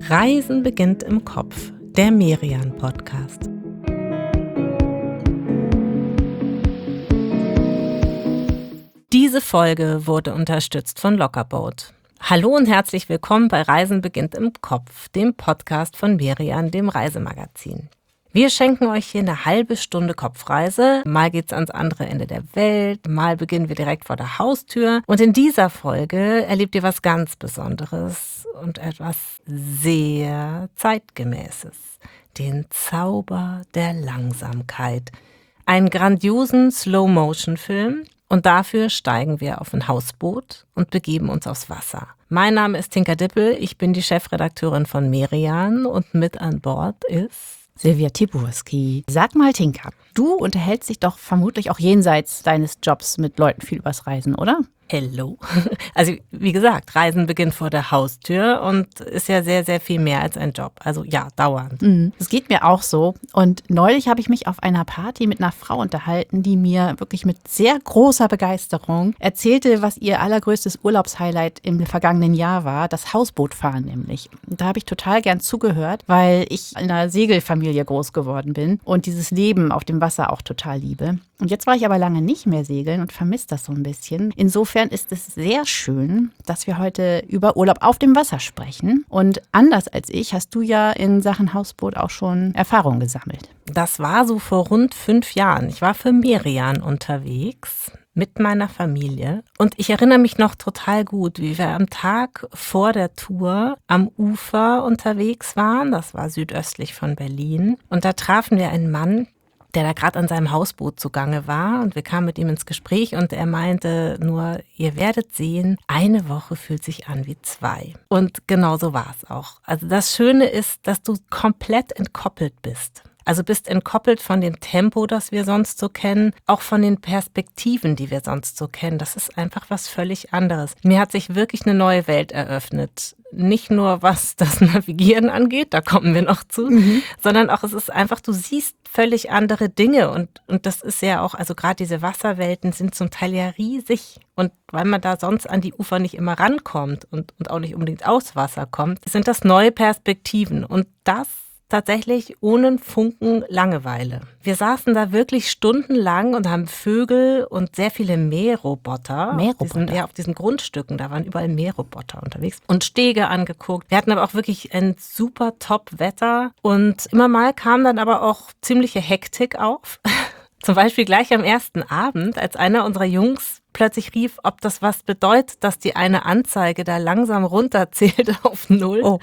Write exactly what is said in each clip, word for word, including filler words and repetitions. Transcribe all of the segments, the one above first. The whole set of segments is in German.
Reisen beginnt im Kopf, der Merian-Podcast. Diese Folge wurde unterstützt von Lockerboat. Hallo und herzlich willkommen bei Reisen beginnt im Kopf, dem Podcast von Merian, dem Reisemagazin. Wir schenken euch hier eine halbe Stunde Kopfreise. Mal geht's ans andere Ende der Welt, mal beginnen wir direkt vor der Haustür. Und in dieser Folge erlebt ihr was ganz Besonderes und etwas sehr Zeitgemäßes. Den Zauber der Langsamkeit. Einen grandiosen Slow-Motion-Film. Und dafür steigen wir auf ein Hausboot und begeben uns aufs Wasser. Mein Name ist Tinka Dippel, ich bin die Chefredakteurin von Merian und mit an Bord ist Silvia Tiburski. Sag mal, Tinka, du unterhältst dich doch vermutlich auch jenseits deines Jobs mit Leuten viel übers Reisen, oder? Hello. Also wie gesagt, Reisen beginnt vor der Haustür und ist ja sehr, sehr viel mehr als ein Job. Also ja, dauernd. Mhm. Das geht mir auch so. Und neulich habe ich mich auf einer Party mit einer Frau unterhalten, die mir wirklich mit sehr großer Begeisterung erzählte, was ihr allergrößtes Urlaubshighlight im vergangenen Jahr war, das Hausbootfahren nämlich. Da habe ich total gern zugehört, weil ich in einer Segelfamilie groß geworden bin und dieses Leben auf dem Wasser auch total liebe. Und jetzt war ich aber lange nicht mehr segeln und vermisse das so ein bisschen. Insofern ist es sehr schön, dass wir heute über Urlaub auf dem Wasser sprechen. Und anders als ich hast du ja in Sachen Hausboot auch schon Erfahrung gesammelt. Das war so vor rund fünf Jahren. Ich war für Merian unterwegs mit meiner Familie. Und ich erinnere mich noch total gut, wie wir am Tag vor der Tour am Ufer unterwegs waren. Das war südöstlich von Berlin. Und da trafen wir einen Mann, der da gerade an seinem Hausboot zugange war, und wir kamen mit ihm ins Gespräch und er meinte nur, ihr werdet sehen, eine Woche fühlt sich an wie zwei. Und genau so war es auch. Also das Schöne ist, dass du komplett entkoppelt bist. Also bist entkoppelt von dem Tempo, das wir sonst so kennen, auch von den Perspektiven, die wir sonst so kennen. Das ist einfach was völlig anderes. Mir hat sich wirklich eine neue Welt eröffnet. Nicht nur was das Navigieren angeht, da kommen wir noch zu, mhm. sondern auch es ist einfach, du siehst völlig andere Dinge und, und das ist ja auch, also gerade diese Wasserwelten sind zum Teil ja riesig und weil man da sonst an die Ufer nicht immer rankommt und, und auch nicht unbedingt aus Wasser kommt, sind das neue Perspektiven und das tatsächlich ohne einen Funken Langeweile. Wir saßen da wirklich stundenlang und haben Vögel und sehr viele Mähroboter. Mähroboter? Auf diesen, ja, auf diesen Grundstücken, da waren überall Mähroboter unterwegs und Stege angeguckt. Wir hatten aber auch wirklich ein super Top-Wetter und immer mal kam dann aber auch ziemliche Hektik auf. Zum Beispiel gleich am ersten Abend, als einer unserer Jungs plötzlich rief, ob das was bedeutet, dass die eine Anzeige da langsam runterzählt auf Null. Oh.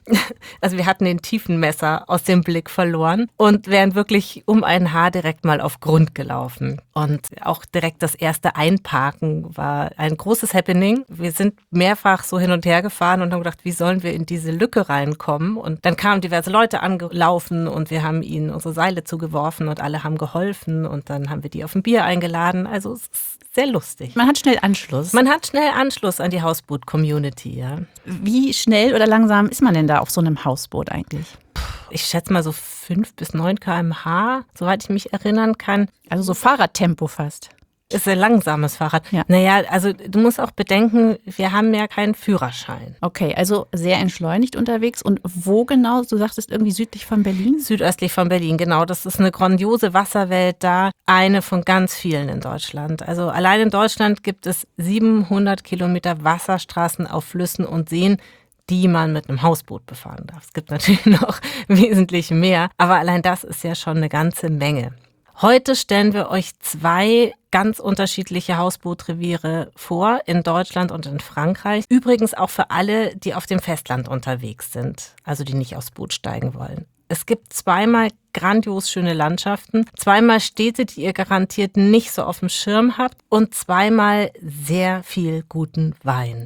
Also wir hatten den Tiefenmesser aus dem Blick verloren und wären wirklich um ein Haar direkt mal auf Grund gelaufen. Und auch direkt das erste Einparken war ein großes Happening. Wir sind mehrfach so hin und her gefahren und haben gedacht, wie sollen wir in diese Lücke reinkommen? Und dann kamen diverse Leute angelaufen und wir haben ihnen unsere Seile zugeworfen und alle haben geholfen und dann haben wir die auf ein Bier eingeladen. Also es ist sehr lustig. Man hat schnell Anschluss. Man hat schnell Anschluss an die Hausboot-Community, ja. Wie schnell oder langsam ist man denn da auf so einem Hausboot eigentlich? Ich schätze mal so fünf bis neun Kilometer pro Stunde, soweit ich mich erinnern kann. Also so Fahrradtempo fast. Ist ein langsames Fahrrad. Ja. Naja, also du musst auch bedenken, wir haben ja keinen Führerschein. Okay, also sehr entschleunigt unterwegs. Und wo genau? Du sagtest irgendwie südlich von Berlin? Südöstlich von Berlin, genau. Das ist eine grandiose Wasserwelt da. Eine von ganz vielen in Deutschland. Also allein in Deutschland gibt es siebenhundert Kilometer Wasserstraßen auf Flüssen und Seen, die man mit einem Hausboot befahren darf. Es gibt natürlich noch wesentlich mehr, aber allein das ist ja schon eine ganze Menge. Heute stellen wir euch zwei ganz unterschiedliche Hausbootreviere vor, in Deutschland und in Frankreich. Übrigens auch für alle, die auf dem Festland unterwegs sind, also die nicht aufs Boot steigen wollen. Es gibt zweimal grandios schöne Landschaften, zweimal Städte, die ihr garantiert nicht so auf dem Schirm habt und zweimal sehr viel guten Wein.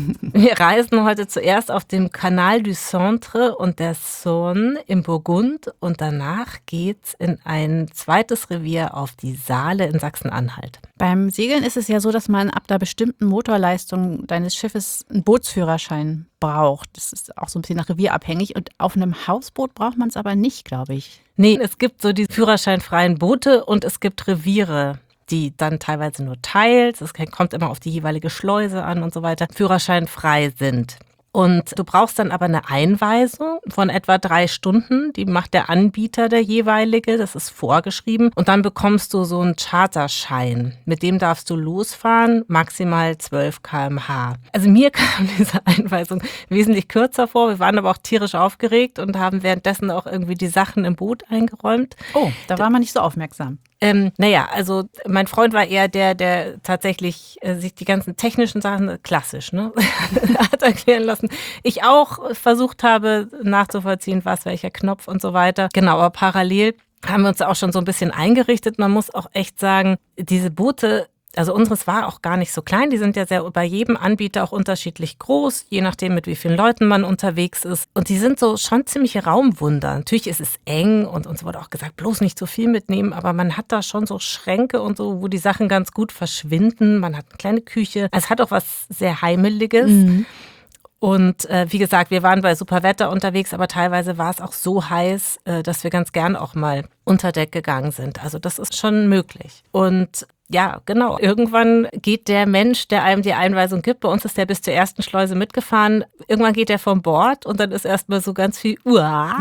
Wir reisen heute zuerst auf dem Canal du Centre und der Saône im Burgund und danach geht's in ein zweites Revier auf die Saale in Sachsen-Anhalt. Beim Segeln ist es ja so, dass man ab der bestimmten Motorleistung deines Schiffes einen Bootsführerschein braucht. Das ist auch so ein bisschen nach Revier abhängig und auf einem Hausboot braucht man es aber nicht, glaube ich. Nee, es gibt so die führerscheinfreien Boote und es gibt Reviere, die dann teilweise nur teils, es kommt immer auf die jeweilige Schleuse an und so weiter, führerscheinfrei sind. Und du brauchst dann aber eine Einweisung von etwa drei Stunden. Die macht der Anbieter, der jeweilige. Das ist vorgeschrieben. Und dann bekommst du so einen Charterschein. Mit dem darfst du losfahren, maximal zwölf Kilometer pro Stunde. Also mir kam diese Einweisung wesentlich kürzer vor. Wir waren aber auch tierisch aufgeregt und haben währenddessen auch irgendwie die Sachen im Boot eingeräumt. Oh, da war man nicht so aufmerksam. Ähm, naja, also mein Freund war eher der, der tatsächlich äh, sich die ganzen technischen Sachen, klassisch, ne, hat erklären lassen. Ich auch versucht habe nachzuvollziehen, was, welcher Knopf und so weiter. Genau, aber parallel haben wir uns auch schon so ein bisschen eingerichtet. Man muss auch echt sagen, diese Boote, also unseres war auch gar nicht so klein. Die sind ja sehr bei jedem Anbieter auch unterschiedlich groß, je nachdem, mit wie vielen Leuten man unterwegs ist. Und die sind so schon ziemliche Raumwunder. Natürlich ist es eng und uns wurde auch gesagt, bloß nicht zu viel mitnehmen. Aber man hat da schon so Schränke und so, wo die Sachen ganz gut verschwinden. Man hat eine kleine Küche. Also es hat auch was sehr Heimeliges. Mhm. Und äh, wie gesagt, wir waren bei super Wetter unterwegs, aber teilweise war es auch so heiß, äh, dass wir ganz gern auch mal unter Deck gegangen sind. Also das ist schon möglich. Und ja, genau. Irgendwann geht der Mensch, der einem die Einweisung gibt, bei uns ist der bis zur ersten Schleuse mitgefahren, irgendwann geht der vom Bord und dann ist erstmal so ganz viel Uah,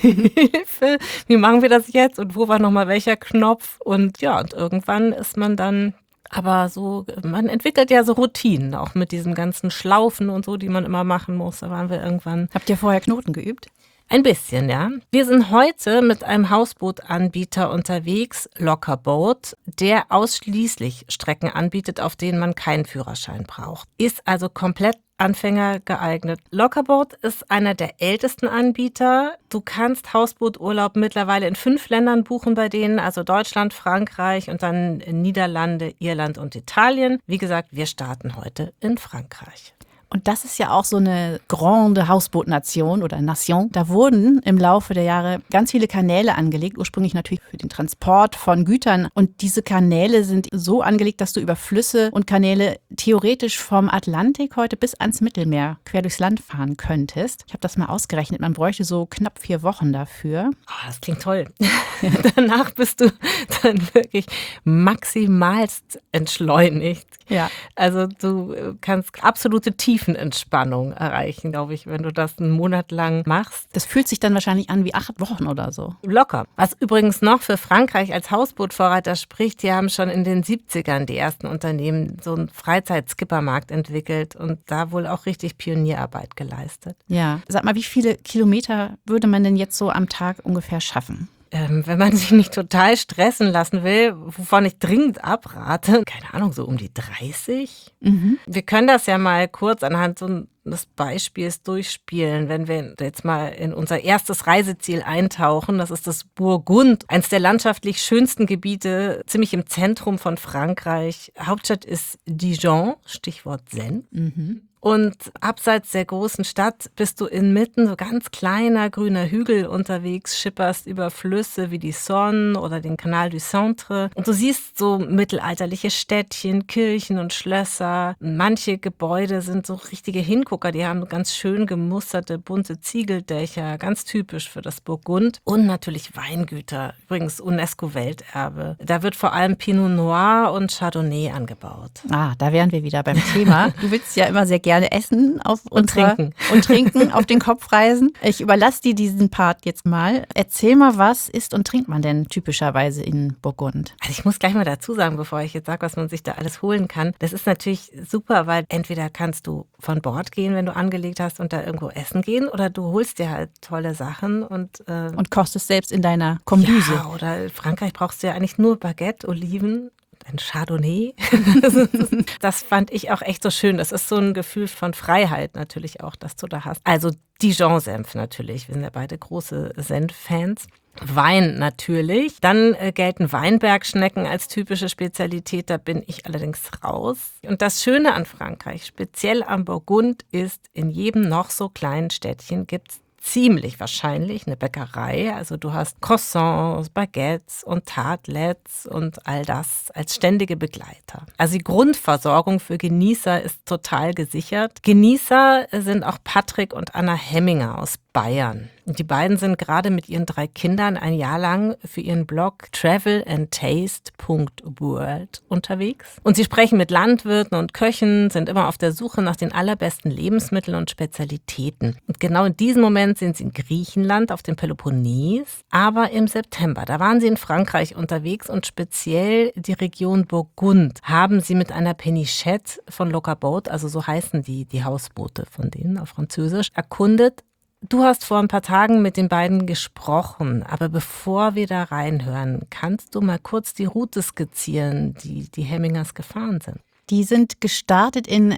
Hilfe, wie machen wir das jetzt und wo war nochmal welcher Knopf? Und ja, und irgendwann ist man dann, aber so, man entwickelt ja so Routinen, auch mit diesen ganzen Schlaufen und so, die man immer machen muss. Da waren wir irgendwann. Habt ihr vorher Knoten geübt? Ein bisschen, ja. Wir sind heute mit einem Hausbootanbieter unterwegs, Lockerboat, der ausschließlich Strecken anbietet, auf denen man keinen Führerschein braucht. Ist also komplett Anfänger geeignet. Lockerboat ist einer der ältesten Anbieter. Du kannst Hausbooturlaub mittlerweile in fünf Ländern buchen bei denen, also Deutschland, Frankreich und dann Niederlande, Irland und Italien. Wie gesagt, wir starten heute in Frankreich. Und das ist ja auch so eine grande Hausbootnation oder Nation. Da wurden im Laufe der Jahre ganz viele Kanäle angelegt, ursprünglich natürlich für den Transport von Gütern. Und diese Kanäle sind so angelegt, dass du über Flüsse und Kanäle theoretisch vom Atlantik heute bis ans Mittelmeer quer durchs Land fahren könntest. Ich habe das mal ausgerechnet, man bräuchte so knapp vier Wochen dafür. Oh, das klingt toll. Danach bist du dann wirklich maximalst entschleunigt. Ja. Also du kannst absolute Tiefenentspannung erreichen, glaube ich, wenn du das einen Monat lang machst. Das fühlt sich dann wahrscheinlich an wie acht Wochen oder so. Locker. Was übrigens noch für Frankreich als Hausbootvorreiter spricht, die haben schon in den siebzigern die ersten Unternehmen so einen Freizeitskippermarkt entwickelt und da wohl auch richtig Pionierarbeit geleistet. Ja. Sag mal, wie viele Kilometer würde man denn jetzt so am Tag ungefähr schaffen? Ähm, wenn man sich nicht total stressen lassen will, wovon ich dringend abrate, keine Ahnung, so um die dreißig. Mhm. Wir können das ja mal kurz anhand so des Beispiels durchspielen, wenn wir jetzt mal in unser erstes Reiseziel eintauchen. Das ist das Burgund, eines der landschaftlich schönsten Gebiete, ziemlich im Zentrum von Frankreich. Hauptstadt ist Dijon, Stichwort Zen. Mhm. Und abseits der großen Stadt bist du inmitten so ganz kleiner grüner Hügel unterwegs, schipperst über Flüsse wie die Saône oder den Canal du Centre. Und du siehst so mittelalterliche Städtchen, Kirchen und Schlösser. Manche Gebäude sind so richtige Hingucker, die haben ganz schön gemusterte, bunte Ziegeldächer, ganz typisch für das Burgund. Und natürlich Weingüter, übrigens UNESCO-Welterbe. Da wird vor allem Pinot Noir und Chardonnay angebaut. Ah, da wären wir wieder beim Thema. Du willst ja immer sehr gerne gerne essen auf und unserer, trinken und trinken auf den Kopfreisen. Ich überlasse dir diesen Part jetzt mal. Erzähl mal, was isst und trinkt man denn typischerweise in Burgund? Also ich muss gleich mal dazu sagen, bevor ich jetzt sage, was man sich da alles holen kann. Das ist natürlich super, weil entweder kannst du von Bord gehen, wenn du angelegt hast und da irgendwo essen gehen, oder du holst dir halt tolle Sachen und äh, und kochst es selbst in deiner Kombüse. Ja, oder in Frankreich brauchst du ja eigentlich nur Baguette, Oliven, ein Chardonnay. Das fand ich auch echt so schön. Das ist so ein Gefühl von Freiheit natürlich auch, dass du da hast. Also Dijon-Senf natürlich. Wir sind ja beide große Senf-Fans. Wein natürlich. Dann äh, gelten Weinbergschnecken als typische Spezialität. Da bin ich allerdings raus. Und das Schöne an Frankreich, speziell am Burgund, ist, in jedem noch so kleinen Städtchen gibt es ziemlich wahrscheinlich eine Bäckerei. Also du hast Croissants, Baguettes und Tartlets und all das als ständige Begleiter. Also die Grundversorgung für Genießer ist total gesichert. Genießer sind auch Patrick und Anna Hemminger aus Bayern. Und die beiden sind gerade mit ihren drei Kindern ein Jahr lang für ihren Blog travel and taste Punkt world unterwegs. Und sie sprechen mit Landwirten und Köchen, sind immer auf der Suche nach den allerbesten Lebensmitteln und Spezialitäten. Und genau in diesem Moment sind sie in Griechenland auf dem Peloponnes, aber im September, da waren sie in Frankreich unterwegs und speziell die Region Burgund haben sie mit einer Penichette von Locaboat, also so heißen die, die Hausboote von denen auf Französisch, erkundet. Du hast vor ein paar Tagen mit den beiden gesprochen, aber bevor wir da reinhören, kannst du mal kurz die Route skizzieren, die die Hemmingers gefahren sind? Die sind gestartet in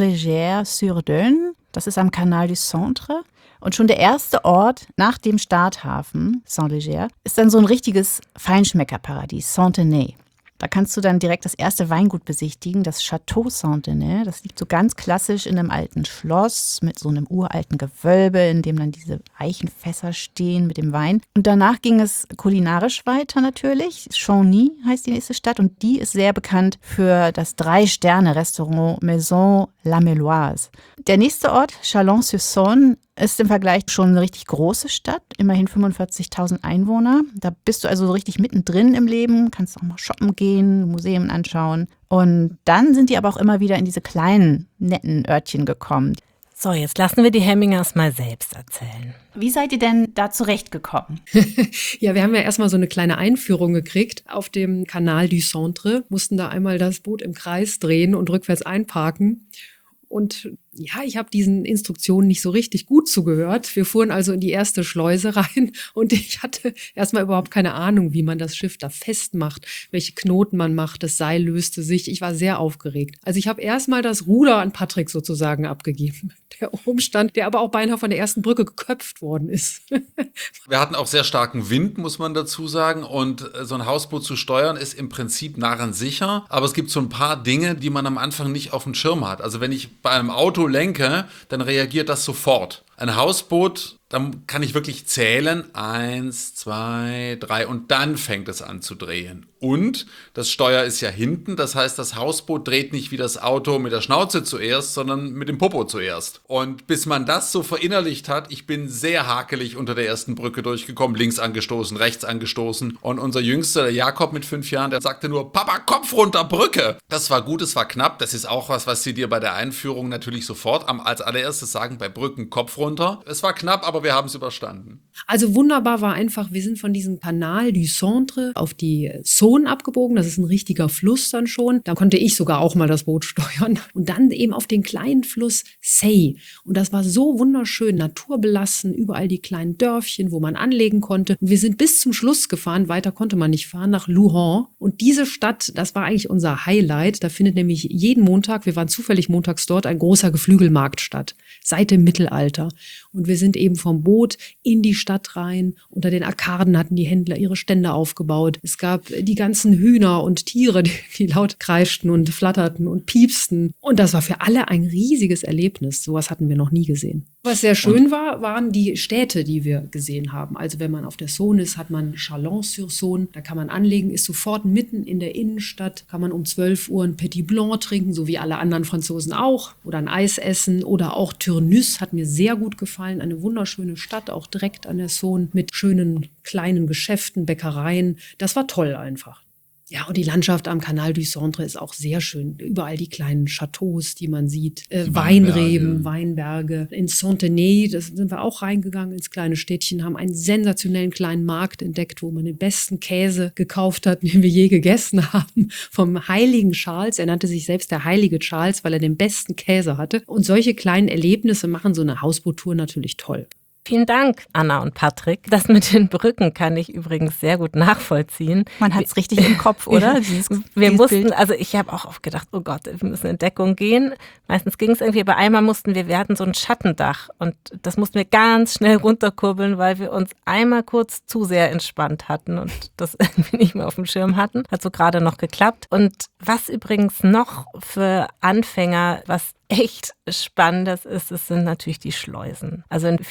Saint-Léger-sur-Dône, das ist am Canal du Centre. Und schon der erste Ort nach dem Starthafen, Saint-Léger, ist dann so ein richtiges Feinschmeckerparadies, Saint-Denis. Da kannst du dann direkt das erste Weingut besichtigen, das Château Saint-Denis. Das liegt so ganz klassisch in einem alten Schloss mit so einem uralten Gewölbe, in dem dann diese Eichenfässer stehen mit dem Wein. Und danach ging es kulinarisch weiter natürlich. Chagny heißt die nächste Stadt und die ist sehr bekannt für das Drei-Sterne-Restaurant Maison La Méloise. Der nächste Ort, Chalon-sur-Saône, ist im Vergleich schon eine richtig große Stadt, immerhin fünfundvierzigtausend Einwohner. Da bist du also so richtig mittendrin im Leben, kannst auch mal shoppen gehen, Museen anschauen. Und dann sind die aber auch immer wieder in diese kleinen, netten Örtchen gekommen. So, jetzt lassen wir die Hemmingers mal selbst erzählen. Wie seid ihr denn da zurechtgekommen? Ja, wir haben ja erstmal so eine kleine Einführung gekriegt auf dem Canal du Centre, mussten da einmal das Boot im Kreis drehen und rückwärts einparken. Und ja, ich habe diesen Instruktionen nicht so richtig gut zugehört. Wir fuhren also in die erste Schleuse rein und ich hatte erstmal überhaupt keine Ahnung, wie man das Schiff da festmacht, welche Knoten man macht. Das Seil löste sich. Ich war sehr aufgeregt. Also ich habe erstmal das Ruder an Patrick sozusagen abgegeben, der oben stand, der aber auch beinahe von der ersten Brücke geköpft worden ist. Wir hatten auch sehr starken Wind, muss man dazu sagen. Und so ein Hausboot zu steuern ist im Prinzip narrensicher. Aber es gibt so ein paar Dinge, die man am Anfang nicht auf dem Schirm hat. Also wenn ich bei einem Auto lenke, dann reagiert das sofort. Ein Hausboot, dann kann ich wirklich zählen, eins, zwei, drei und dann fängt es an zu drehen. Und das Steuer ist ja hinten, das heißt, das Hausboot dreht nicht wie das Auto mit der Schnauze zuerst, sondern mit dem Popo zuerst. Und bis man das so verinnerlicht hat, ich bin sehr hakelig unter der ersten Brücke durchgekommen, links angestoßen, rechts angestoßen. Und unser Jüngster, der Jakob mit fünf Jahren, der sagte nur, Papa, Kopf runter, Brücke. Das war gut, es war knapp, das ist auch was, was sie dir bei der Einführung natürlich sofort als allererstes sagen, bei Brücken Kopf runter. Es war knapp, aber wir haben es überstanden. Also wunderbar war einfach, wir sind von diesem Canal du Centre auf die Saône abgebogen. Das ist ein richtiger Fluss dann schon. Da konnte ich sogar auch mal das Boot steuern. Und dann eben auf den kleinen Fluss Seille. Und das war so wunderschön, naturbelassen, überall die kleinen Dörfchen, wo man anlegen konnte. Und wir sind bis zum Schluss gefahren, weiter konnte man nicht fahren, nach Luhan. Und diese Stadt, das war eigentlich unser Highlight. Da findet nämlich jeden Montag, wir waren zufällig montags dort, ein großer Geflügelmarkt statt. Seit dem Mittelalter. Und wir sind eben vom Boot in die Stadt rein. Unter den Arkaden hatten die Händler ihre Stände aufgebaut. Es gab die ganzen Hühner und Tiere, die, die laut kreischten und flatterten und piepsten. Und das war für alle ein riesiges Erlebnis. Sowas hatten wir noch nie gesehen. Was sehr schön war, waren die Städte, die wir gesehen haben. Also wenn man auf der Saône ist, hat man Chalon-sur-Saône. Da kann man anlegen, ist sofort mitten in der Innenstadt. Kann man um zwölf Uhr ein Petit Blanc trinken, so wie alle anderen Franzosen auch. Oder ein Eis essen. Oder auch Tournus hat mir sehr gut gefallen. Eine wunderschöne Stadt, auch direkt an der Saône mit schönen kleinen Geschäften, Bäckereien. Das war toll einfach. Ja, und die Landschaft am Canal du Centre ist auch sehr schön. Überall die kleinen Chateaus, die man sieht. Äh, Die Weinreben, Weinberge. Weinberge. In Saint-Denis, da sind wir auch reingegangen ins kleine Städtchen, haben einen sensationellen kleinen Markt entdeckt, wo man den besten Käse gekauft hat, den wir je gegessen haben. Vom heiligen Charles. Er nannte sich selbst der heilige Charles, weil er den besten Käse hatte. Und solche kleinen Erlebnisse machen so eine Hausboottour natürlich toll. Vielen Dank, Anna und Patrick. Das mit den Brücken kann ich übrigens sehr gut nachvollziehen. Man hat es richtig im Kopf, oder? Dieses, wir dieses mussten, Bild. also ich habe auch oft gedacht, oh Gott, wir müssen in Deckung gehen. Meistens ging es irgendwie, aber einmal mussten wir, wir hatten so ein Schattendach und das mussten wir ganz schnell runterkurbeln, weil wir uns einmal kurz zu sehr entspannt hatten und das irgendwie nicht mehr auf dem Schirm hatten. Hat so gerade noch geklappt. Und was übrigens noch für Anfänger, was echt Spannendes ist, es sind natürlich die Schleusen. Also in viele Flüsse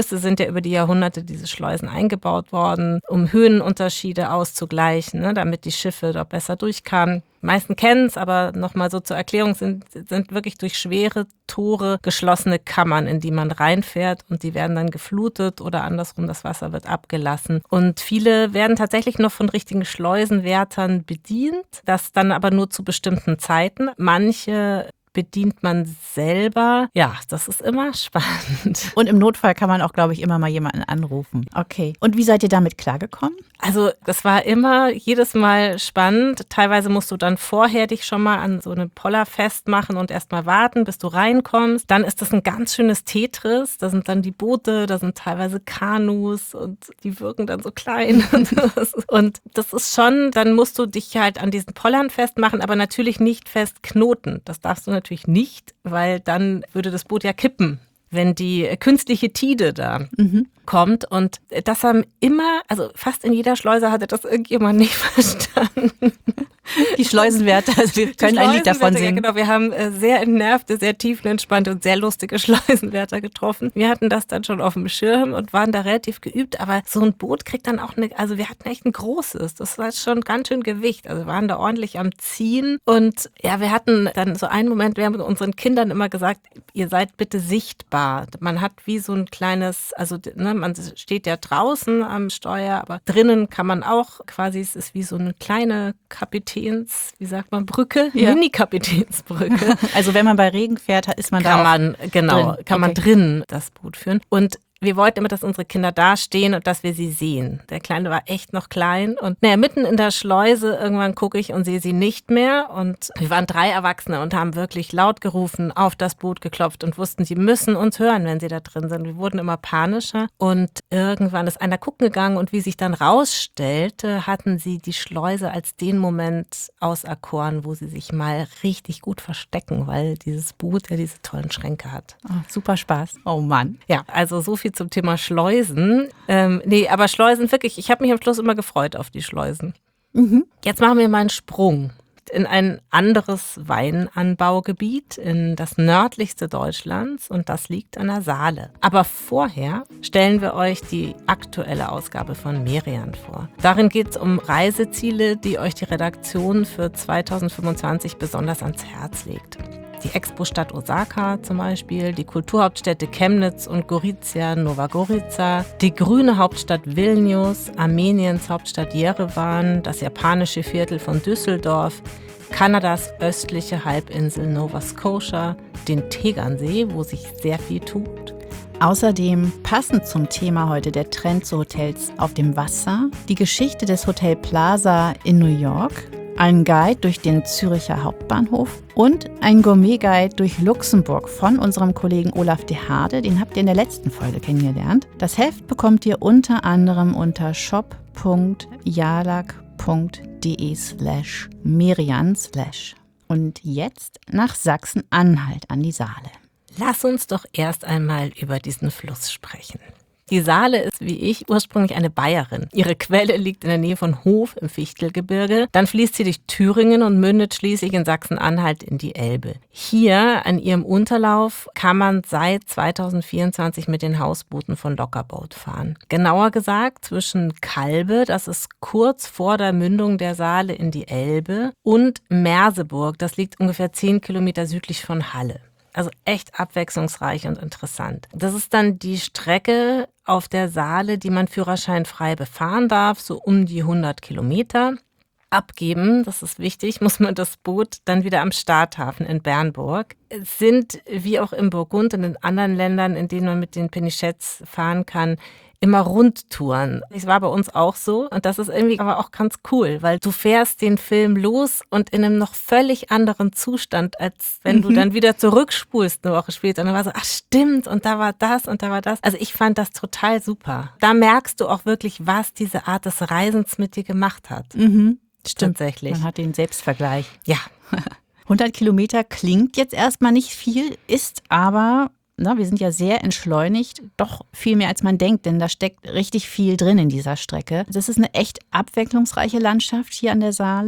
Flüsse sind ja über die Jahrhunderte diese Schleusen eingebaut worden, um Höhenunterschiede auszugleichen, ne, damit die Schiffe dort besser durchkamen. Die meisten kennen es, aber nochmal so zur Erklärung, sind, sind wirklich durch schwere Tore geschlossene Kammern, in die man reinfährt und die werden dann geflutet oder andersrum, das Wasser wird abgelassen. Und viele werden tatsächlich noch von richtigen Schleusenwärtern bedient, das dann aber nur zu bestimmten Zeiten. Manche bedient man selber. Ja, das ist immer spannend. Und im Notfall kann man auch, glaube ich, immer mal jemanden anrufen. Okay. Und wie seid ihr damit klargekommen? Also das war immer jedes Mal spannend. Teilweise musst du dann vorher dich schon mal an so eine Poller festmachen und erst mal warten, bis du reinkommst. Dann ist das ein ganz schönes Tetris. Da sind dann die Boote, da sind teilweise Kanus und die wirken dann so klein. Und das ist schon, dann musst du dich halt an diesen Pollern festmachen, aber natürlich nicht festknoten. Das darfst du natürlich nicht, weil dann würde das Boot ja kippen, wenn die künstliche Tide da mhm. kommt. Und das haben immer, also fast in jeder Schleuse hatte das irgendjemand nicht verstanden. Die Schleusenwärter, also wir können ein Lied davon singen. Ja, genau, wir haben sehr entnervte, sehr tiefenentspannte und sehr lustige Schleusenwärter getroffen. Wir hatten das dann schon auf dem Schirm und waren da relativ geübt, aber so ein Boot kriegt dann auch eine, also wir hatten echt ein großes, das war schon ganz schön Gewicht, also wir waren da ordentlich am Ziehen und ja, wir hatten dann so einen Moment, wir haben unseren Kindern immer gesagt, ihr seid bitte sichtbar. Man hat wie so ein kleines, also ne, man steht ja draußen am Steuer, aber drinnen kann man auch quasi, es ist wie so eine kleine Kapitän wie sagt man, Brücke, ja. Mini-Kapitänsbrücke. Also wenn man bei Regen fährt, ist man kann da man, genau, drin. kann okay. man drin das Boot führen. Und wir wollten immer, dass unsere Kinder da stehen und dass wir sie sehen. Der Kleine war echt noch klein und naja, mitten in der Schleuse irgendwann gucke ich und sehe sie nicht mehr und wir waren drei Erwachsene und haben wirklich laut gerufen, auf das Boot geklopft und wussten, sie müssen uns hören, wenn sie da drin sind. Wir wurden immer panischer und irgendwann ist einer gucken gegangen und wie sich dann rausstellte, hatten sie die Schleuse als den Moment auserkoren, wo sie sich mal richtig gut verstecken, weil dieses Boot ja diese tollen Schränke hat. Oh, super Spaß. Oh Mann. Ja, also so viel zum Thema Schleusen. Ähm, nee, aber Schleusen wirklich, ich habe mich am Schluss immer gefreut auf die Schleusen. Mhm. Jetzt machen wir mal einen Sprung in ein anderes Weinanbaugebiet, in das nördlichste Deutschlands und das liegt an der Saale. Aber vorher stellen wir euch die aktuelle Ausgabe von Merian vor. Darin geht es um Reiseziele, die euch die Redaktion für zweitausendfünfundzwanzig besonders ans Herz legt. Die Expo-Stadt Osaka zum Beispiel, die Kulturhauptstädte Chemnitz und Gorizia, Nova Gorica, die grüne Hauptstadt Vilnius, Armeniens Hauptstadt Jerewan, das japanische Viertel von Düsseldorf, Kanadas östliche Halbinsel Nova Scotia, den Tegernsee, wo sich sehr viel tut. Außerdem passend zum Thema heute der Trend zu Hotels auf dem Wasser, die Geschichte des Hotel Plaza in New York, ein Guide durch den Züricher Hauptbahnhof und ein Gourmet-Guide durch Luxemburg von unserem Kollegen Olaf de Harde. Den habt ihr in der letzten Folge kennengelernt. Das Heft bekommt ihr unter anderem unter shop punkt jalak punkt de slash merian slash. Und jetzt nach Sachsen-Anhalt an die Saale. Lass uns doch erst einmal über diesen Fluss sprechen. Die Saale ist, wie ich, ursprünglich eine Bayerin. Ihre Quelle liegt in der Nähe von Hof im Fichtelgebirge. Dann fließt sie durch Thüringen und mündet schließlich in Sachsen-Anhalt in die Elbe. Hier an ihrem Unterlauf kann man seit zweitausendvierundzwanzig mit den Hausbooten von Lockerboat fahren. Genauer gesagt zwischen Kalbe, das ist kurz vor der Mündung der Saale in die Elbe, und Merseburg, das liegt ungefähr zehn Kilometer südlich von Halle. Also echt abwechslungsreich und interessant. Das ist dann die Strecke auf der Saale, die man führerscheinfrei befahren darf, so um die hundert Kilometer. Abgeben, das ist wichtig, muss man das Boot dann wieder am Starthafen in Bernburg. Es sind, wie auch im Burgund und in anderen Ländern, in denen man mit den Penichets fahren kann, immer Rundtouren. Das war bei uns auch so und das ist irgendwie aber auch ganz cool, weil du fährst den Film los und in einem noch völlig anderen Zustand, als wenn mhm. du dann wieder zurückspulst eine Woche später und dann war so, ach stimmt und da war das und da war das. Also ich fand das total super. Da merkst du auch wirklich, was diese Art des Reisens mit dir gemacht hat. Mhm. Stimmt. Tatsächlich. Man hat den Selbstvergleich. Ja. hundert Kilometer klingt jetzt erstmal nicht viel, ist aber... Na, wir sind ja sehr entschleunigt, doch viel mehr als man denkt, denn da steckt richtig viel drin in dieser Strecke. Das ist eine echt abwechslungsreiche Landschaft hier an der Saale.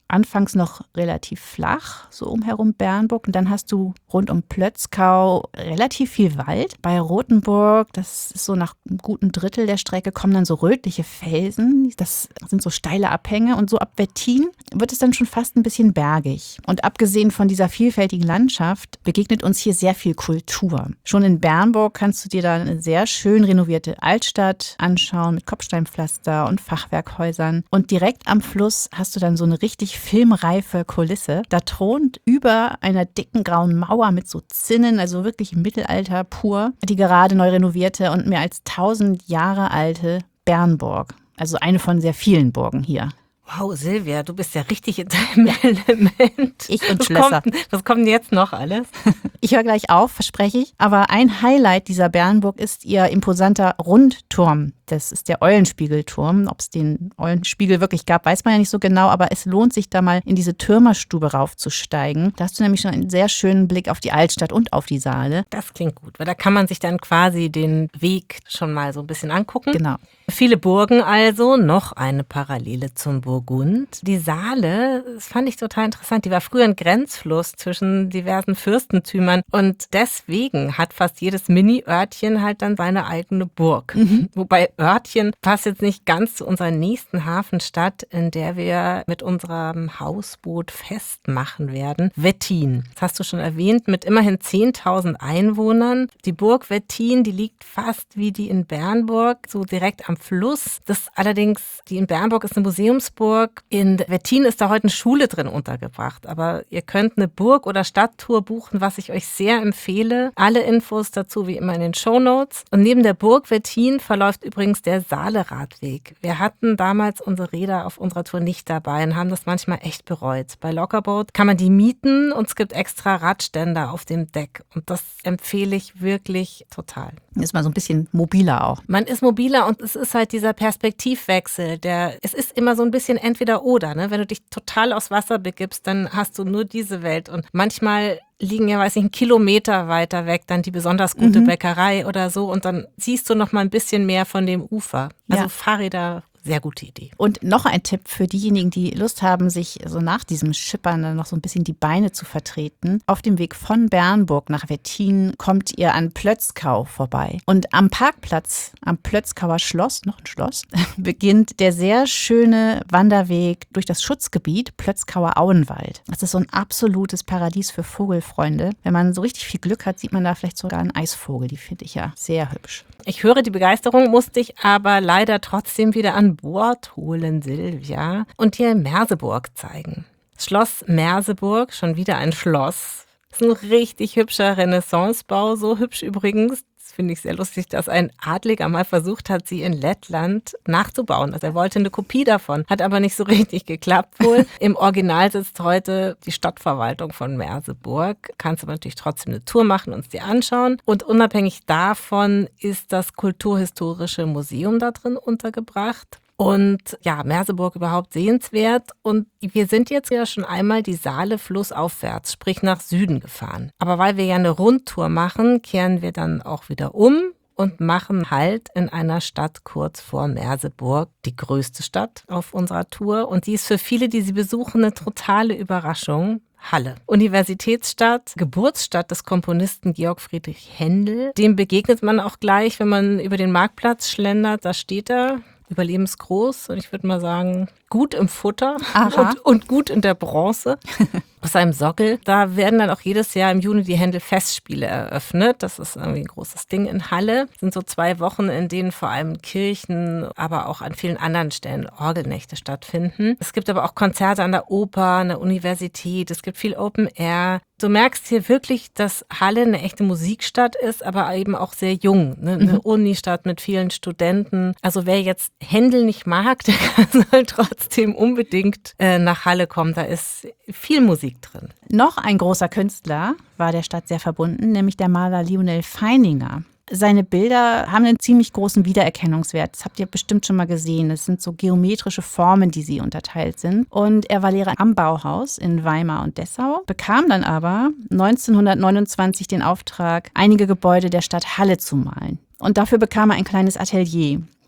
anfangs noch relativ flach, so umherum Bernburg. Und dann hast du rund um Plötzkau relativ viel Wald. Bei Rothenburg, das ist so nach einem guten Drittel der Strecke, kommen dann so rötliche Felsen. Das sind so steile Abhänge. Und so ab Wettin wird es dann schon fast ein bisschen bergig. Und abgesehen von dieser vielfältigen Landschaft begegnet uns hier sehr viel Kultur. Schon in Bernburg kannst du dir da eine sehr schön renovierte Altstadt anschauen mit Kopfsteinpflaster und Fachwerkhäusern. Und direkt am Fluss hast du dann so eine richtig filmreife Kulisse. Da thront über einer dicken grauen Mauer mit so Zinnen, also wirklich Mittelalter pur, die gerade neu renovierte und mehr als tausend Jahre alte Bernburg. Also eine von sehr vielen Burgen hier. Wow, Silvia, du bist ja richtig in deinem Element. Ich und was Schlösser. Kommt, was kommt denn jetzt noch alles? Ich höre gleich auf, verspreche ich. Aber ein Highlight dieser Bernburg ist ihr imposanter Rundturm. Das ist der Eulenspiegelturm. Ob es den Eulenspiegel wirklich gab, weiß man ja nicht so genau. Aber es lohnt sich da mal in diese Türmerstube raufzusteigen. Da hast du nämlich schon einen sehr schönen Blick auf die Altstadt und auf die Saale. Das klingt gut, weil da kann man sich dann quasi den Weg schon mal so ein bisschen angucken. Genau. Viele Burgen also, noch eine Parallele zum Burgund. Die Saale, das fand ich total interessant, die war früher ein Grenzfluss zwischen diversen Fürstentümern und deswegen hat fast jedes Mini-Örtchen halt dann seine eigene Burg. Mhm. Wobei Örtchen passt jetzt nicht ganz zu unserer nächsten Hafenstadt, in der wir mit unserem Hausboot festmachen werden, Wettin. Das hast du schon erwähnt, mit immerhin zehntausend Einwohnern. Die Burg Wettin, die liegt fast wie die in Bernburg, so direkt am Fluss. Das allerdings, die in Bernburg ist eine Museumsburg. In Wettin ist da heute eine Schule drin untergebracht. Aber ihr könnt eine Burg- oder Stadttour buchen, was ich euch sehr empfehle. Alle Infos dazu wie immer in den Shownotes. Und neben der Burg Wettin verläuft übrigens der Saale-Radweg. Wir hatten damals unsere Räder auf unserer Tour nicht dabei und haben das manchmal echt bereut. Bei Lockerboat kann man die mieten und es gibt extra Radständer auf dem Deck. Und das empfehle ich wirklich total. Ist mal so ein bisschen mobiler auch. Man ist mobiler und es ist halt dieser Perspektivwechsel, der, es ist immer so ein bisschen entweder oder, ne? Wenn du dich total aufs Wasser begibst, dann hast du nur diese Welt und manchmal liegen ja, weiß ich, einen Kilometer weiter weg dann die besonders gute mhm. Bäckerei oder so und dann siehst du noch mal ein bisschen mehr von dem Ufer. Also ja. Fahrräder, sehr gute Idee. Und noch ein Tipp für diejenigen, die Lust haben, sich so nach diesem Schippern dann noch so ein bisschen die Beine zu vertreten. Auf dem Weg von Bernburg nach Wettin kommt ihr an Plötzkau vorbei. Und am Parkplatz, am Plötzkauer Schloss, noch ein Schloss, beginnt der sehr schöne Wanderweg durch das Schutzgebiet Plötzkauer Auenwald. Das ist so ein absolutes Paradies für Vogelfreunde. Wenn man so richtig viel Glück hat, sieht man da vielleicht sogar einen Eisvogel. Die finde ich ja sehr hübsch. Ich höre die Begeisterung, musste ich aber leider trotzdem wieder an Bord holen, Silvia, und dir Merseburg zeigen. Schloss Merseburg, schon wieder ein Schloss. Das ist ein richtig hübscher Renaissancebau, so hübsch übrigens. Das finde ich sehr lustig, dass ein Adliger mal versucht hat, sie in Lettland nachzubauen. Also er wollte eine Kopie davon, hat aber nicht so richtig geklappt wohl. Im Original sitzt heute die Stadtverwaltung von Merseburg. Kannst aber natürlich trotzdem eine Tour machen und es dir anschauen. Und unabhängig davon ist das Kulturhistorische Museum da drin untergebracht. Und ja, Merseburg überhaupt sehenswert. Und wir sind jetzt ja schon einmal die Saale flussaufwärts, sprich nach Süden gefahren. Aber weil wir ja eine Rundtour machen, kehren wir dann auch wieder um und machen Halt in einer Stadt kurz vor Merseburg, die größte Stadt auf unserer Tour. Und die ist für viele, die sie besuchen, eine totale Überraschung. Halle. Universitätsstadt, Geburtsstadt des Komponisten Georg Friedrich Händel. Dem begegnet man auch gleich, wenn man über den Marktplatz schlendert. Da steht er, überlebensgroß und ich würde mal sagen, gut im Futter und, und gut in der Bronze. Aus seinem Sockel. Da werden dann auch jedes Jahr im Juni die Händel-Festspiele eröffnet. Das ist irgendwie ein großes Ding in Halle. Das sind so zwei Wochen, in denen vor allem Kirchen, aber auch an vielen anderen Stellen Orgelnächte stattfinden. Es gibt aber auch Konzerte an der Oper, an der Universität. Es gibt viel Open Air. Du merkst hier wirklich, dass Halle eine echte Musikstadt ist, aber eben auch sehr jung. Ne? Eine mhm. Unistadt mit vielen Studenten. Also wer jetzt Händel nicht mag, der soll trotzdem unbedingt äh, nach Halle kommen. Da ist viel Musik drin. Noch ein großer Künstler war der Stadt sehr verbunden, nämlich der Maler Lyonel Feininger. Seine Bilder haben einen ziemlich großen Wiedererkennungswert. Das habt ihr bestimmt schon mal gesehen. Das sind so geometrische Formen, die sie unterteilt sind. Und er war Lehrer am Bauhaus in Weimar und Dessau, bekam dann aber neunzehnhundertneunundzwanzig den Auftrag, einige Gebäude der Stadt Halle zu malen. Und dafür bekam er ein kleines Atelier.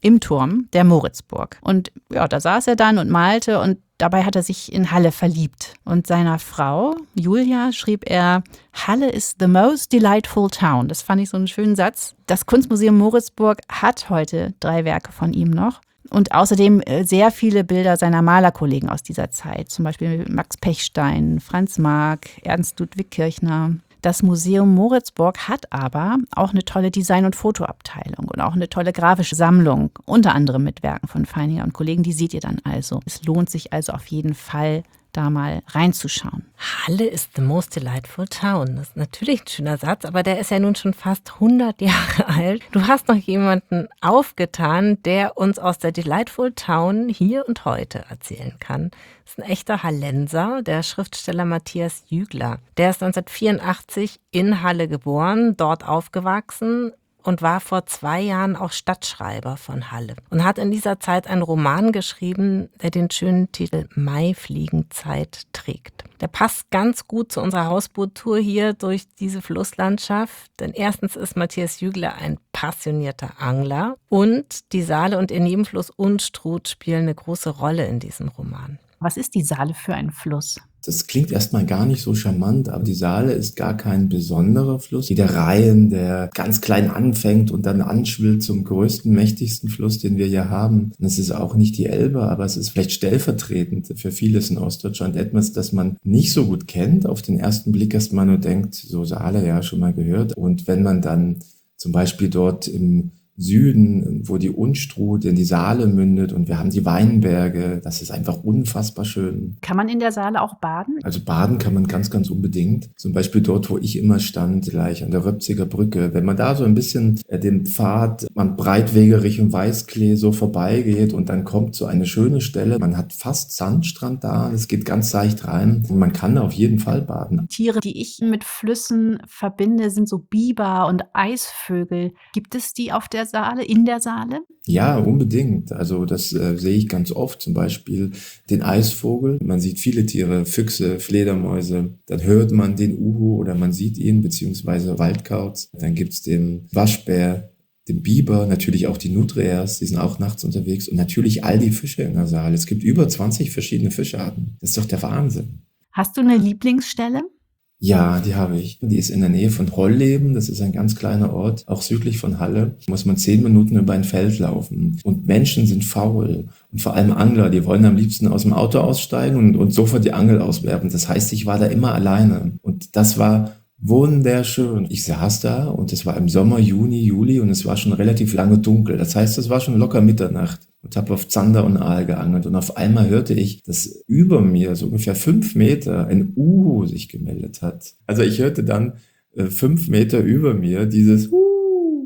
im Turm der Moritzburg. Und ja, da saß er dann und malte und dabei hat er sich in Halle verliebt. Und seiner Frau, Julia, schrieb er, Halle is the most delightful town. Das fand ich so einen schönen Satz. Das Kunstmuseum Moritzburg hat heute drei Werke von ihm noch. Und außerdem sehr viele Bilder seiner Malerkollegen aus dieser Zeit. Zum Beispiel Max Pechstein, Franz Marc, Ernst Ludwig Kirchner. Das Museum Moritzburg hat aber auch eine tolle Design- und Fotoabteilung und auch eine tolle grafische Sammlung, unter anderem mit Werken von Feininger und Kollegen. Die seht ihr dann also. Es lohnt sich also auf jeden Fall, da mal reinzuschauen. Halle is the most delightful town. Das ist natürlich ein schöner Satz, aber der ist ja nun schon fast hundert Jahre alt. Du hast noch jemanden aufgetan, der uns aus der Delightful Town hier und heute erzählen kann. Das ist ein echter Hallenser, der Schriftsteller Matthias Jügler. Der ist neunzehnhundertvierundachtzig in Halle geboren, dort aufgewachsen und war vor zwei Jahren auch Stadtschreiber von Halle und hat in dieser Zeit einen Roman geschrieben, der den schönen Titel Maifliegenzeit trägt. Der passt ganz gut zu unserer Hausboottour hier durch diese Flusslandschaft, denn erstens ist Matthias Jügler ein passionierter Angler und die Saale und ihr Nebenfluss Unstrut spielen eine große Rolle in diesem Roman. Was ist die Saale für ein Fluss? Das klingt erstmal gar nicht so charmant, aber die Saale ist gar kein besonderer Fluss, wie der Rhein, der ganz klein anfängt und dann anschwillt zum größten, mächtigsten Fluss, den wir hier haben. Und es ist auch nicht die Elbe, aber es ist vielleicht stellvertretend für vieles in Ostdeutschland etwas, das man nicht so gut kennt. Auf den ersten Blick erstmal nur denkt, so Saale, ja, schon mal gehört. Und wenn man dann zum Beispiel dort im Süden, wo die Unstrut in die Saale mündet und wir haben die Weinberge. Das ist einfach unfassbar schön. Kann man in der Saale auch baden? Also baden kann man ganz, ganz unbedingt. Zum Beispiel dort, wo ich immer stand, gleich an der Röpziger Brücke. Wenn man da so ein bisschen äh, den Pfad am Breitwege Richtung Weißklee so vorbeigeht und dann kommt so eine schöne Stelle. Man hat fast Sandstrand da, es geht ganz leicht rein und man kann da auf jeden Fall baden. Tiere, die ich mit Flüssen verbinde, sind so Biber und Eisvögel. Gibt es die auf der Saale, in der Saale? Ja, unbedingt. Also das äh, sehe ich ganz oft, zum Beispiel den Eisvogel. Man sieht viele Tiere, Füchse, Fledermäuse. Dann hört man den Uhu oder man sieht ihn, beziehungsweise Waldkauz. Dann gibt's den Waschbär, den Biber, natürlich auch die Nutrias, die sind auch nachts unterwegs. Und natürlich all die Fische in der Saale. Es gibt über zwanzig verschiedene Fischarten. Das ist doch der Wahnsinn. Hast du eine Lieblingsstelle? Ja, die habe ich. Die ist in der Nähe von Holleben. Das ist ein ganz kleiner Ort, auch südlich von Halle. Da muss man zehn Minuten über ein Feld laufen. Und Menschen sind faul. Und vor allem Angler, die wollen am liebsten aus dem Auto aussteigen und, und sofort die Angel auswerfen. Das heißt, ich war da immer alleine. Und das war wunderschön. Ich saß da und es war im Sommer, Juni, Juli und es war schon relativ lange dunkel. Das heißt, es war schon locker Mitternacht und habe auf Zander und Aal geangelt und auf einmal hörte ich, dass über mir so ungefähr fünf Meter ein Uhu sich gemeldet hat. Also ich hörte dann äh, fünf Meter über mir dieses Uhu,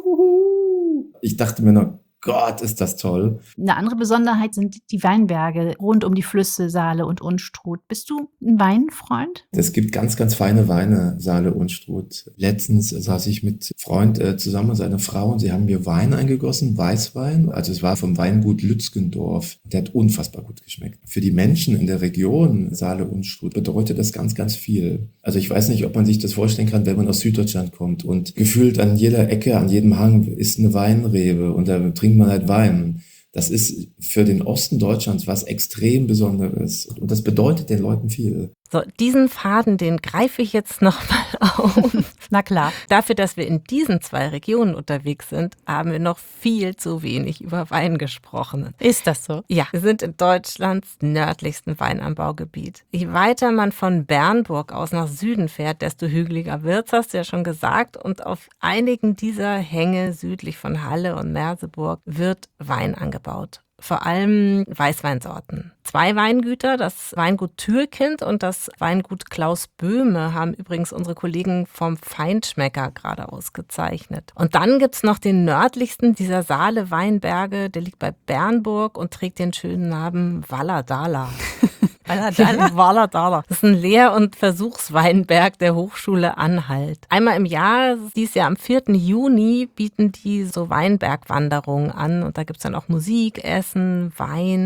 Uhuhu. Ich dachte mir noch, Gott, ist das toll. Eine andere Besonderheit sind die Weinberge rund um die Flüsse Saale und Unstrut. Bist du ein Weinfreund? Es gibt ganz, ganz feine Weine, Saale, Unstrut. Letztens saß ich mit Freund äh, zusammen und seiner Frau und sie haben mir Wein eingegossen, Weißwein. Also es war vom Weingut Lützgendorf. Der hat unfassbar gut geschmeckt. Für die Menschen in der Region Saale, Unstrut bedeutet das ganz, ganz viel. Also ich weiß nicht, ob man sich das vorstellen kann, wenn man aus Süddeutschland kommt und gefühlt an jeder Ecke, an jedem Hang ist eine Weinrebe und da trinkt man halt Wein. Das ist für den Osten Deutschlands was extrem Besonderes. Und das bedeutet den Leuten viel. So, diesen Faden, den greife ich jetzt nochmal auf. Na klar. Dafür, dass wir in diesen zwei Regionen unterwegs sind, haben wir noch viel zu wenig über Wein gesprochen. Ist das so? Ja, wir sind in Deutschlands nördlichsten Weinanbaugebiet. Je weiter man von Bernburg aus nach Süden fährt, desto hügeliger wird's, hast du ja schon gesagt. Und auf einigen dieser Hänge südlich von Halle und Merseburg wird Wein angebaut. Vor allem Weißweinsorten. Zwei Weingüter, das Weingut Türkind und das Weingut Klaus Böhme, haben übrigens unsere Kollegen vom Feinschmecker gerade ausgezeichnet. Und dann gibt's noch den nördlichsten dieser Saale-Weinberge, der liegt bei Bernburg und trägt den schönen Namen Walladala. Walladala? Walladala. Das ist ein Lehr- und Versuchsweinberg der Hochschule Anhalt. Einmal im Jahr, dieses Jahr am vierten Juni, bieten die so Weinbergwanderungen an. Und da gibt's dann auch Musik, Essen, Wein,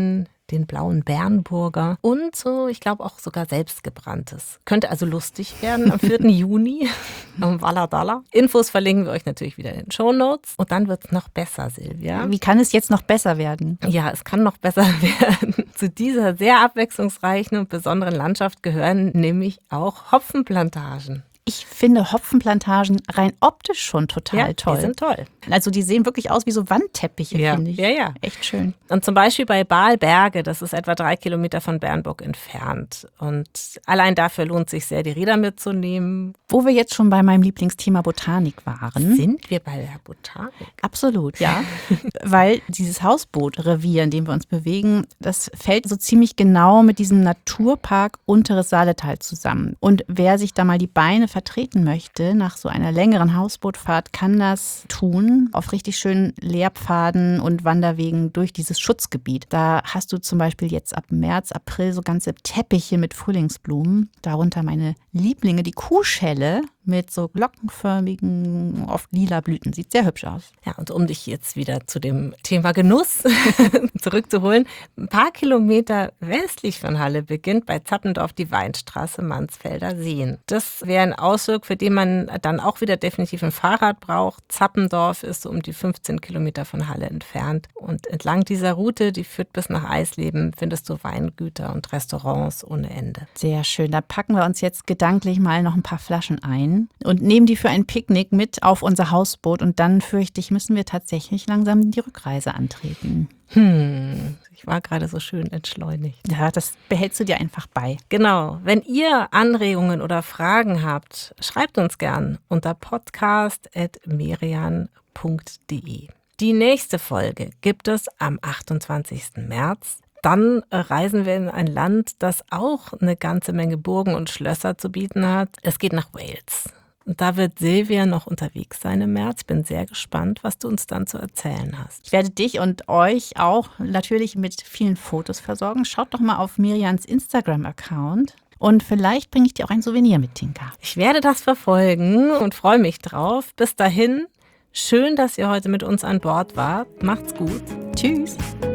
den blauen Bernburger und so, ich glaube auch sogar selbstgebranntes. Könnte also lustig werden am vierten Juni am Walladalla. Infos verlinken wir euch natürlich wieder in den Shownotes. Und dann wird es noch besser, Silvia. Wie kann es jetzt noch besser werden? Ja, es kann noch besser werden. Zu dieser sehr abwechslungsreichen und besonderen Landschaft gehören nämlich auch Hopfenplantagen. Ich finde Hopfenplantagen rein optisch schon total Ja, toll. die sind toll. Also die sehen wirklich aus wie so Wandteppiche, Ja. finde ich. Ja, ja. Echt schön. Und zum Beispiel bei Baalberge, das ist etwa drei Kilometer von Bernburg entfernt. Und allein dafür lohnt sich sehr, die Räder mitzunehmen. Wo wir jetzt schon bei meinem Lieblingsthema Botanik waren. Sind wir bei der Botanik? Absolut, ja. Weil dieses Hausbootrevier, in dem wir uns bewegen, das fällt so ziemlich genau mit diesem Naturpark Unteres Saaletal zusammen. Und wer sich da mal die Beine vertreten möchte nach so einer längeren Hausbootfahrt, kann das tun auf richtig schönen Lehrpfaden und Wanderwegen durch dieses Schutzgebiet. Da hast du zum Beispiel jetzt ab März, April so ganze Teppiche mit Frühlingsblumen. Darunter meine Lieblinge, die Kuhschelle mit so glockenförmigen, oft lila Blüten. Sieht sehr hübsch aus. Ja, und um dich jetzt wieder zu dem Thema Genuss zurückzuholen, ein paar Kilometer westlich von Halle beginnt bei Zappendorf die Weinstraße Mansfelder Seen. Das wäre ein Ausflug, für den man dann auch wieder definitiv ein Fahrrad braucht. Zappendorf ist so um die fünfzehn Kilometer von Halle entfernt. Und entlang dieser Route, die führt bis nach Eisleben, findest du Weingüter und Restaurants ohne Ende. Sehr schön. Da packen wir uns jetzt gedanklich mal noch ein paar Flaschen ein und nehmen die für ein Picknick mit auf unser Hausboot. Und dann, fürchte ich, müssen wir tatsächlich langsam die Rückreise antreten. Hm, ich war gerade so schön entschleunigt. Ja, das behältst du dir einfach bei. Genau, wenn ihr Anregungen oder Fragen habt, schreibt uns gern unter podcast at merian punkt de. Die nächste Folge gibt es am achtundzwanzigsten März. Dann reisen wir in ein Land, das auch eine ganze Menge Burgen und Schlösser zu bieten hat. Es geht nach Wales. Und da wird Silvia noch unterwegs sein im März. Ich bin sehr gespannt, was du uns dann zu erzählen hast. Ich werde dich und euch auch natürlich mit vielen Fotos versorgen. Schaut doch mal auf Merians Instagram-Account. Und vielleicht bringe ich dir auch ein Souvenir mit, Tinka. Ich werde das verfolgen und freue mich drauf. Bis dahin, schön, dass ihr heute mit uns an Bord wart. Macht's gut. Tschüss.